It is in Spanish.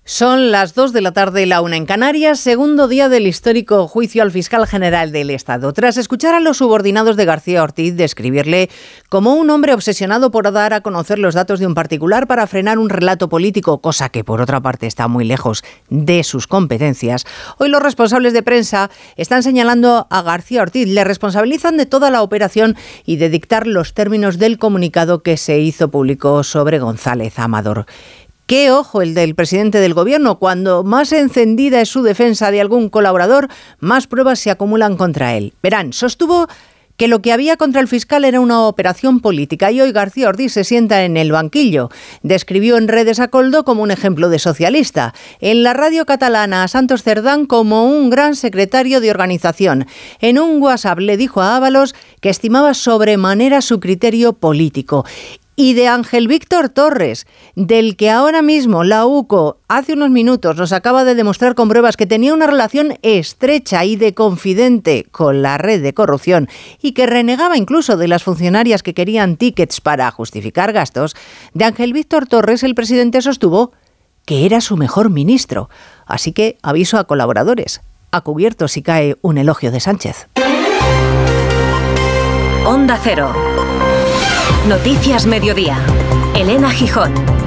Son las 2 de la tarde, la 1 en Canarias, segundo día del histórico juicio al fiscal general del Estado. Tras escuchar a los subordinados de García Ortiz describirle como un hombre obsesionado por dar a conocer los datos de un particular para frenar un relato político, cosa que por otra parte está muy lejos de sus competencias, hoy los responsables de prensa están señalando a García Ortiz, le responsabilizan de toda la operación y de dictar los términos del comunicado que se hizo público sobre González Amador. ¡Qué ojo el del presidente del gobierno! Cuando más encendida es su defensa de algún colaborador, más pruebas se acumulan contra él. Verán, sostuvo que lo que había contra el fiscal era una operación política y hoy García Ortiz se sienta en el banquillo. Describió en redes a Koldo como un ejemplo de socialista. En la radio catalana a Santos Cerdán como un gran secretario de organización. En un WhatsApp le dijo a Ábalos que estimaba sobremanera su criterio político. Y de Ángel Víctor Torres, del que ahora mismo la UCO hace unos minutos nos acaba de demostrar con pruebas que tenía una relación estrecha y de confidente con la red de corrupción y que renegaba incluso de las funcionarias que querían tickets para justificar gastos, de Ángel Víctor Torres el presidente sostuvo que era su mejor ministro. Así que aviso a colaboradores, a cubierto si cae un elogio de Sánchez. Onda Cero. Noticias Mediodía. Elena Gijón.